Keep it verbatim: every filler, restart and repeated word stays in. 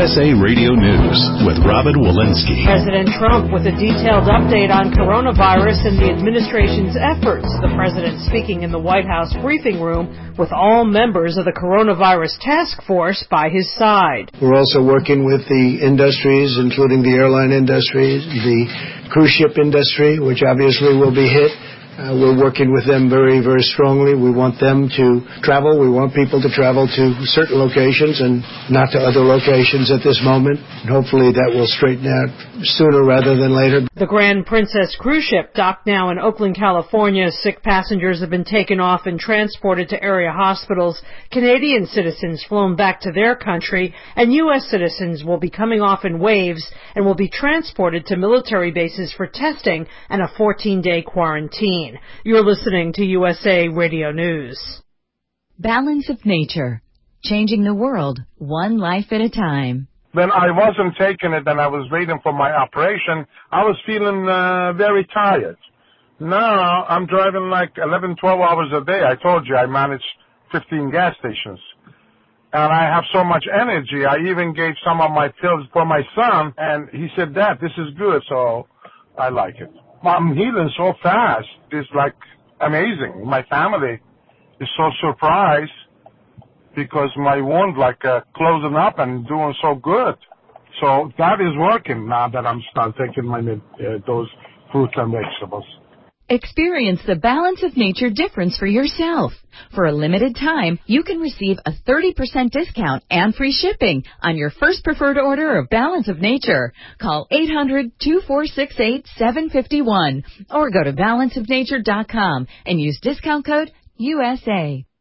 S A Radio News with Robin Walensky. President Trump with a detailed update on coronavirus and the administration's efforts. The president speaking in the White House briefing room with all members of the coronavirus task force by his side. We're also working with the industries, including the airline industry, the cruise ship industry, which obviously will be hit. Uh, we're working with them very, very strongly. We want them to travel. We want people to travel to certain locations and not to other locations at this moment. And hopefully that will straighten out sooner rather than later. The Grand Princess cruise ship docked now in Oakland, California. Sick passengers have been taken off and transported to area hospitals. Canadian citizens flown back to their country, and U S citizens will be coming off in waves and will be transported to military bases for testing and a fourteen-day quarantine. You're listening to U S A Radio News. Balance of Nature, changing the world one life at a time. When I wasn't taking it and I was waiting for my operation, I was feeling uh, very tired. Now I'm driving like eleven, twelve hours a day. I told you I manage fifteen gas stations. And I have so much energy. I even gave some of my pills for my son, and he said, Dad, this is good, so I like it. I'm healing so fast. It's like amazing. My family is so surprised because my wound like uh, closing up and doing so good. So that is working now that I'm start taking my uh, those fruits and vegetables. Experience the Balance of Nature difference for yourself. For a limited time, you can receive a thirty percent discount and free shipping on your first preferred order of Balance of Nature. Call eight hundred, two four six eight, seven five one or go to balance of nature dot com and use discount code U S A.